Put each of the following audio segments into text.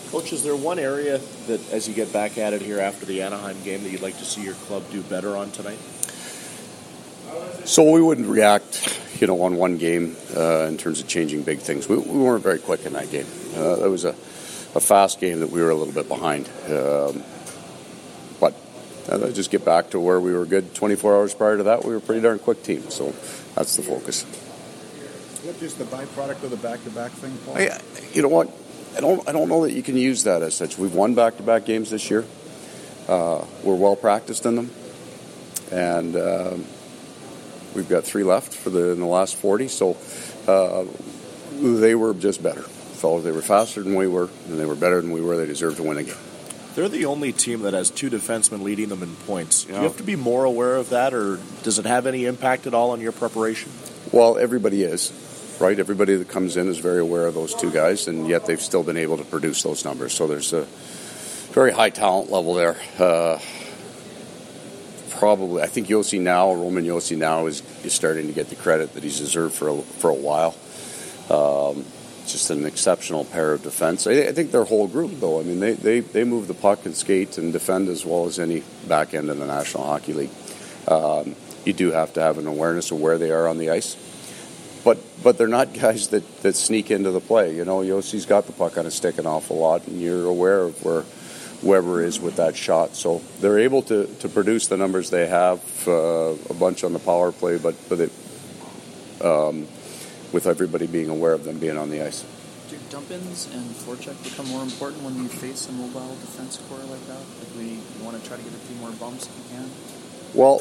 Coach, is there one area that, as you get back at it here after the Anaheim game, that you'd like to see your club do better on tonight? So we wouldn't react, on one game in terms of changing big things. We weren't very quick in that game. It was a fast game that we were a little bit behind. But just get back to where we were good 24 hours prior to that. We were a pretty darn quick team, so that's the focus. What is the byproduct of the back-to-back thing, Paul? You know what? I don't know that you can use that as such. We've won back-to-back games this year. We're well practiced in them, and we've got 3 left in the last 40. So they were just better. They were faster than we were, and they were better than we were. They deserved to win the game. They're the only team that has 2 defensemen leading them in points. Do you have to be more aware of that, or does it have any impact at all on your preparation? Well, everybody is. Right, everybody that comes in is very aware of those 2 guys, and yet they've still been able to produce those numbers. So there's a very high talent level there. Probably, I think Roman Josi now is starting to get the credit that he's deserved for a while. Just an exceptional pair of defense. I think their whole group, though. I mean, they move the puck and skate and defend as well as any back end in the National Hockey League. You do have to have an awareness of where they are on the ice. But they're not guys that sneak into the play. Yossi's got the puck on his stick an awful lot, and you're aware of where Weber is with that shot. So they're able to produce the numbers they have, a bunch on the power play, but with everybody being aware of them being on the ice. Do dump-ins and forecheck become more important when you face a mobile defense core like that? Like we want to try to get a few more bumps if we can? Well,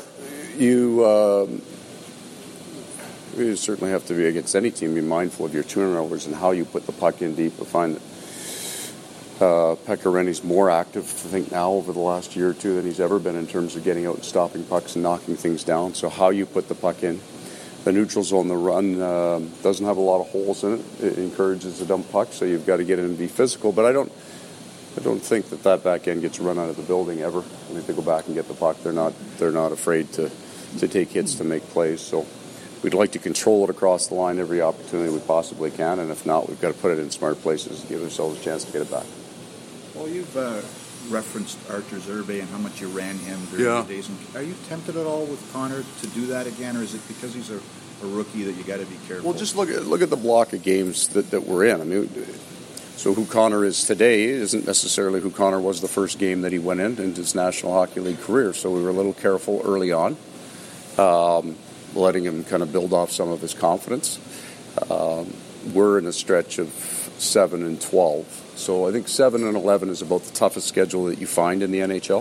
you certainly have to be, against any team, be mindful of your turnovers and how you put the puck in deep. I find that Pekka Rinne's more active, I think, now over the last year or two than he's ever been in terms of getting out and stopping pucks and knocking things down. So how you put the puck in. The neutral zone, the run, doesn't have a lot of holes in it. It encourages the dump puck, so you've got to get in and be physical. But I don't think that back end gets run out of the building ever. And if they go back and get the puck, they're not afraid to take hits to make plays. So we'd like to control it across the line every opportunity we possibly can, and if not, we've got to put it in smart places and give ourselves a chance to get it back. Well, you've referenced Artur Zerbe and how much you ran him during the days. Are you tempted at all with Connor to do that again, or is it because he's a rookie that you got to be careful? Well, just look at the block of games that we're in. I mean, so who Connor is today isn't necessarily who Connor was the first game that he went in his National Hockey League career. So we were a little careful early on. Letting him kind of build off some of his confidence. We're in a stretch of 7 and 12. So I think 7 and 11 is about the toughest schedule that you find in the NHL.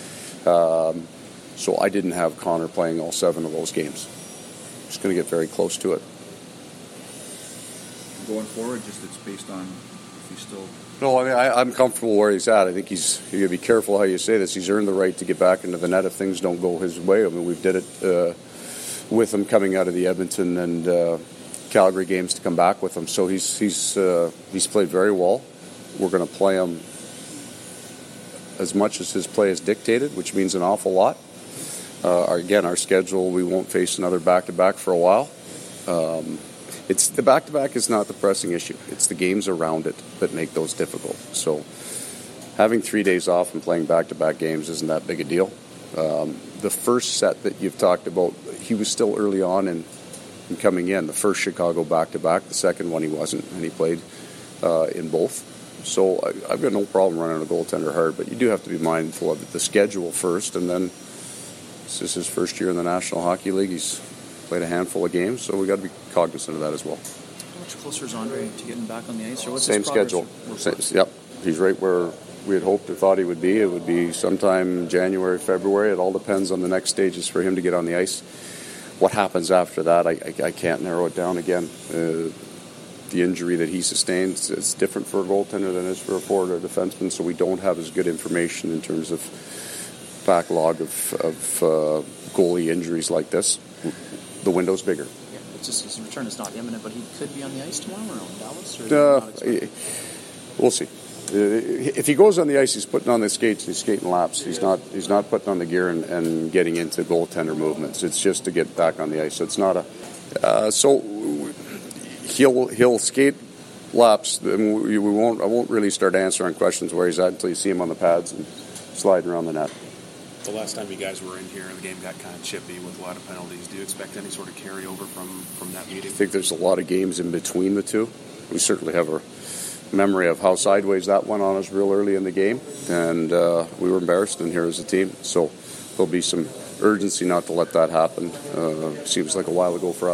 So I didn't have Connor playing all 7 of those games. Just going to get very close to it. Going forward, just it's based on if he's still... No, I mean, I'm comfortable where he's at. I think you got to be careful how you say this. He's earned the right to get back into the net if things don't go his way. I mean, we did it with him coming out of the Edmonton and Calgary games to come back with him. So he's played very well. We're going to play him as much as his play is dictated, which means an awful lot. Our schedule, we won't face another back-to-back for a while. It's the back-to-back is not the pressing issue. It's the games around it that make those difficult. So having 3 days off and playing back-to-back games isn't that big a deal. The first set that you've talked about, he was still early on in coming in. The first Chicago back-to-back, the second one he wasn't, and he played in both. So I've got no problem running a goaltender hard, but you do have to be mindful of the schedule first, and then this is his first year in the National Hockey League. He's played a handful of games, so we've got to be cognizant of that as well. How much closer is Andre to getting back on the ice? Or what's Same schedule. Yep. He's right where we had hoped or thought he would be. It would be sometime January, February. It all depends on the next stages for him to get on the ice. What happens after that, I can't narrow it down again. The injury that he sustained is different for a goaltender than it is for a forward or a defenseman, so we don't have as good information in terms of backlog of goalie injuries like this. The window's bigger. Yeah, it's just his return is not imminent, but he could be on the ice tomorrow or in Dallas? Or we'll see. If he goes on the ice, he's putting on the skates, he's skating laps. He's not putting on the gear and getting into goaltender movements. It's just to get back on the ice. So it's not a... So he'll skate laps. I won't really start answering questions where he's at until you see him on the pads and sliding around the net. The last time you guys were in here, the game got kind of chippy with a lot of penalties. Do you expect any sort of carryover from that meeting? I think there's a lot of games in between the two. We certainly have a memory of how sideways that went on us real early in the game, and we were embarrassed in here as a team. So there'll be some urgency not to let that happen. Seems like a while ago for us.